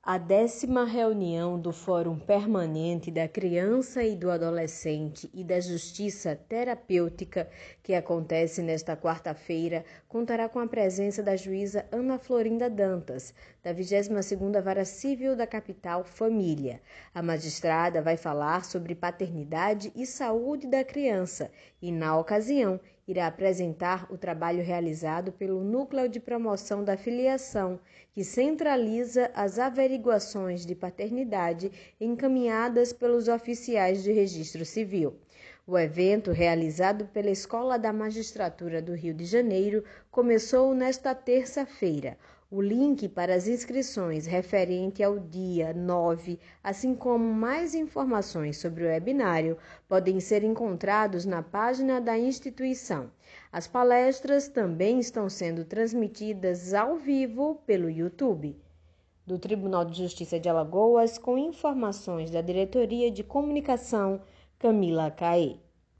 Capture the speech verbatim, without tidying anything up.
A décima reunião do Fórum Permanente da Criança e do Adolescente e da Justiça Terapêutica, que acontece nesta quarta-feira, contará com a presença da juíza Ana Florinda Dantas, da vigésima segunda Vara Civil da Capital Família. A magistrada vai falar sobre paternidade e saúde da criança e, na ocasião, irá apresentar o trabalho realizado pelo Núcleo de Promoção da Filiação, que centraliza as averiguações de paternidade encaminhadas pelos oficiais de registro civil. O evento, realizado pela Escola da Magistratura do Rio de Janeiro, começou nesta terça-feira. O link para as inscrições referente ao dia nove, assim como mais informações sobre o webinário, podem ser encontrados na página da instituição. As palestras também estão sendo transmitidas ao vivo pelo YouTube. Do Tribunal de Justiça de Alagoas, com informações da Diretoria de Comunicação, Camila Caê.